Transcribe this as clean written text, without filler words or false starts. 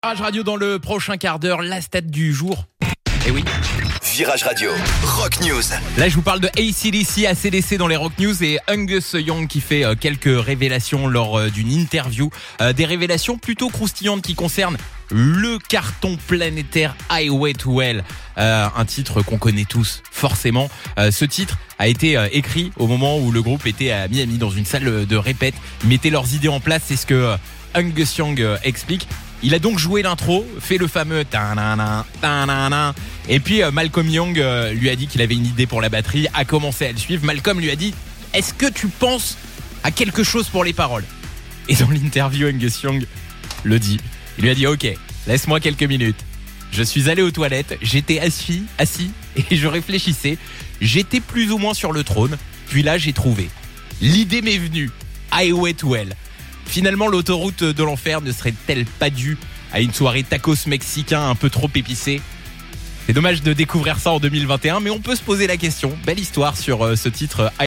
Virage Radio dans le prochain quart d'heure, la stat du jour. Eh oui. Virage Radio, Rock News. Là, je vous parle de AC/DC, ACDC dans les Rock News et Angus Young qui fait quelques révélations lors d'une interview. Des révélations plutôt croustillantes qui concernent le carton planétaire Highway to Hell. Un titre qu'on connaît tous, forcément. Ce titre a été écrit au moment où le groupe était à Miami dans une salle de répète. Ils mettaient leurs idées en place, c'est ce que Angus Young explique. Il a donc joué l'intro, fait le fameux ta-na-na, ta-na-na. Et puis Malcolm Young lui a dit qu'il avait une idée pour la batterie, a commencé à le suivre. Malcolm lui a dit « Est-ce que tu penses à quelque chose pour les paroles ?» Et dans l'interview, Angus Young le dit. Il lui a dit « Ok, laisse-moi quelques minutes. Je suis allé aux toilettes, j'étais assis et je réfléchissais. J'étais plus ou moins sur le trône. Puis là, j'ai trouvé. L'idée m'est venue. Highway to Hell. » Finalement, l'autoroute de l'enfer ne serait-elle pas due à une soirée tacos mexicain un peu trop épicée ? C'est dommage de découvrir ça en 2021, mais on peut se poser la question. Belle histoire sur ce titre.